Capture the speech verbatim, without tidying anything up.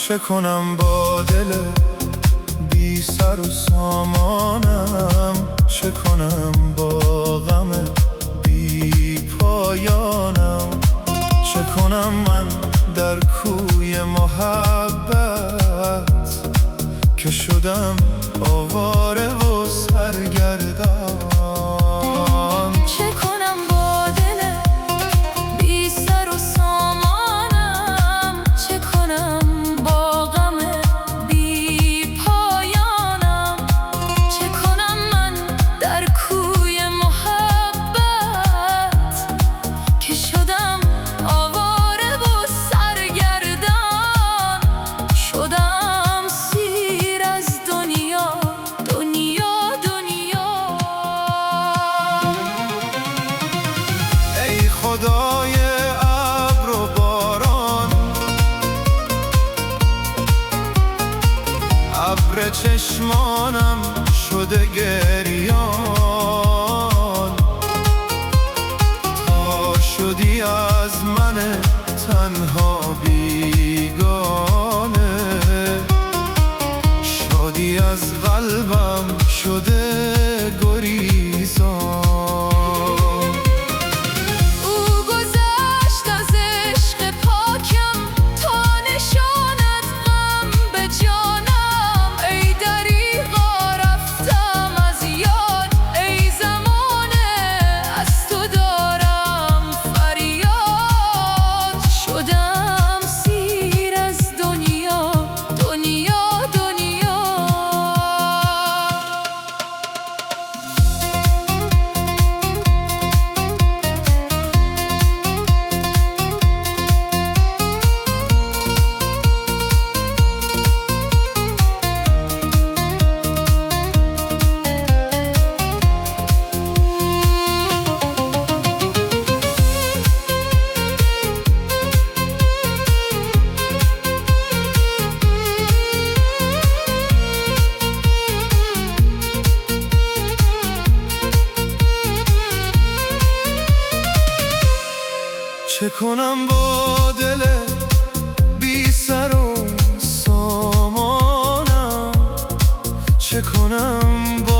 چه کنم با دل بی سر و سامانم، چه کنم با غم بی پایانم، چه کنم من در کوی محبت که شدم آواره و سرگردان. چه کنم با دل بی سر و سامانم، چه کنم با غم بی پایانم، چه کنم من در کوی محبت که شدم آواره و سرگردان. شدم سیر از دنیا دنیا دنیا. ای خدای ابر و باران، ابر چشمانم شده گریان، تا شدی از من تنها بیگانه، شادی از قلبم شده گریزان. او گذشت از عشق پاکم تا نشاند غم به جانم. ای دریغا رفتم از یاد، ای زمانه از تو دارم فریاد. شدم سیر از دنیا دنیا دنیا. چه کنم با دل بی سر و سامانم، چه کنم با